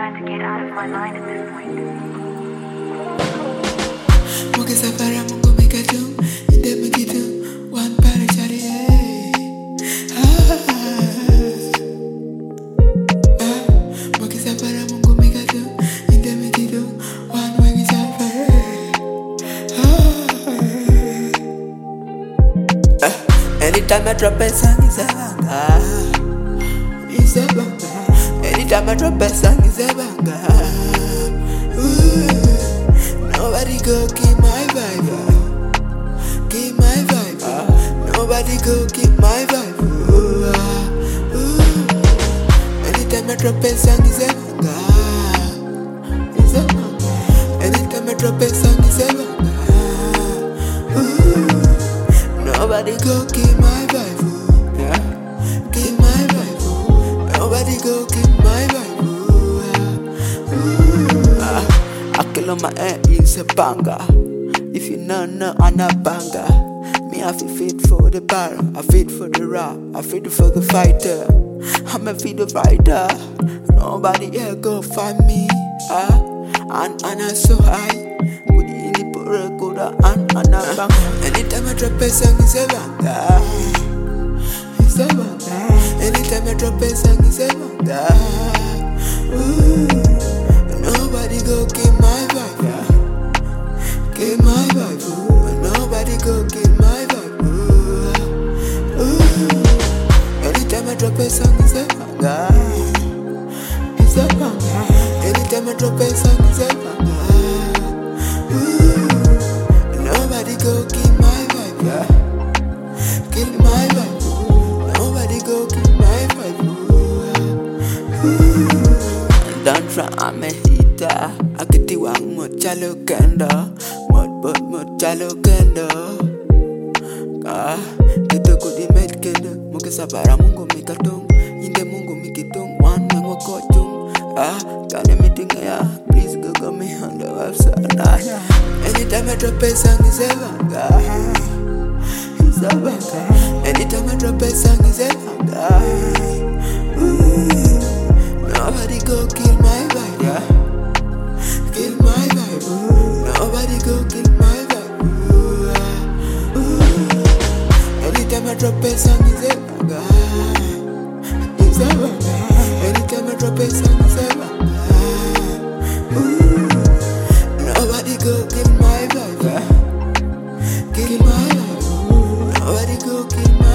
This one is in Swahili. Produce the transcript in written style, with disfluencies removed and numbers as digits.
trying to get out of my mind at this point. Mukisafara Mungu mikatu, inde mikitu, one parachari. Mukisafara Mungu mikatu, inde mikitu, one mukisafara. Anytime I drop a song, it's a banger. It's a banger. Anytime I drop a song, it's a banger. Nobody go keep my vibe. Keep my vibe. Nobody go keep my vibe. Anytime I drop a song, it's a banger. It's a banger. Anytime I drop a song, it's a banger. Nobody go keep my vibe. Yeah. Keep my vibe. Nobody go keep my vibe. I kill on my head is a banger. If you know, I'm a banger. Me, I feel fit for the bar. I fit for the rap. I fit for the fighter. I'm a fit the fighter. Nobody here go find me. And I'm so high. Anytime I drop a song, it's a banger. It's a banger. Anytime I drop a song, it's a banger. Nobody go keep my vibe. Keep my vibe. Nobody go keep my vibe. Anytime I drop a song, it's a banger. It's a banger. Anytime I drop a song, it's a banger. Nobody go keep my vibe, yeah. Kill my vibe. Nobody go keep my vibe. Don't try, I'm a hitter. I get you one more chalo kendo. Mod chalo kendo. Kito kudi med kendo. Mukisafara Mungu mikatung. Inde Mungu mikitung. One mango kochung. Kane meeting ya. Please go me on the website. Anytime I drop a song, it's a banger. It's a banger. Anytime I drop a song, it's a banger. Nobody go kill my vibe, yeah. Kill my vibe. Nobody go kill my vibe. Anytime I drop a song, it's a banger. It's a banger. Anytime I drop a song, it's a banger. Nobody go kill my vibe. Kill my vibe. Nobody go kill my vibe.